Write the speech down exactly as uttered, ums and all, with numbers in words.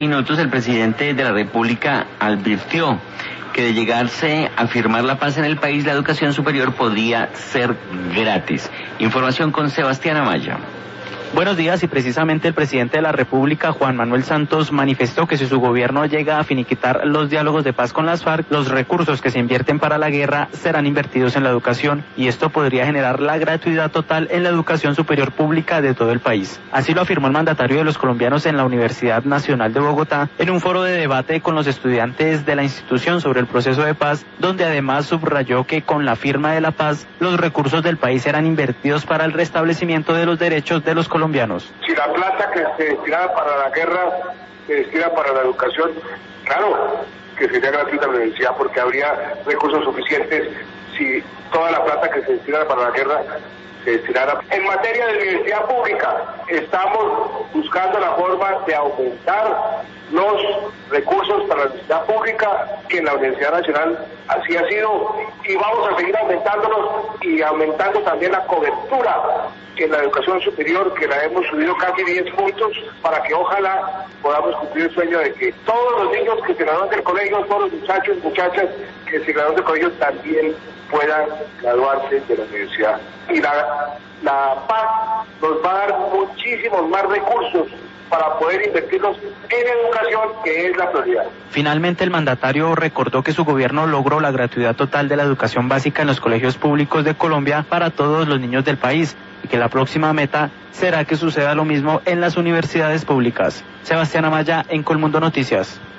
Minutos, el presidente de la República advirtió que de llegarse a firmar la paz en el país, la educación superior podría ser gratis. Información con Sebastián Amaya. Buenos días, y precisamente el presidente de la República, Juan Manuel Santos, manifestó que si su gobierno llega a finiquitar los diálogos de paz con las FARC, los recursos que se invierten para la guerra serán invertidos en la educación, y esto podría generar la gratuidad total en la educación superior pública de todo el país. Así lo afirmó el mandatario de los colombianos en la Universidad Nacional de Bogotá, en un foro de debate con los estudiantes de la institución sobre el proceso de paz, donde además subrayó que con la firma de la paz, los recursos del país serán invertidos para el restablecimiento de los derechos de los colombianos. Si la plata que se destinaba para la guerra se destina para la educación, claro que sería gratuita la universidad, porque habría recursos suficientes si toda la plata que se destinara para la guerra se destinara. En materia de universidad pública, estamos buscando la forma de aumentar los recursos para la universidad pública, que en la Universidad Nacional así ha sido, y vamos a seguir aumentándolos y aumentando también la cobertura en la educación superior, que la hemos subido casi diez puntos, para que ojalá podamos cumplir el sueño de que todos los niños que se gradúan del colegio, todos los muchachos y muchachas que se gradúan del colegio también puedan graduarse de la universidad. Y la, la paz nos va a dar muchísimos más recursos para poder invertirlos en educación, que es la prioridad. Finalmente, el mandatario recordó que su gobierno logró la gratuidad total de la educación básica en los colegios públicos de Colombia para todos los niños del país, y que la próxima meta será que suceda lo mismo en las universidades públicas. Sebastián Amaya, en Colmundo Noticias.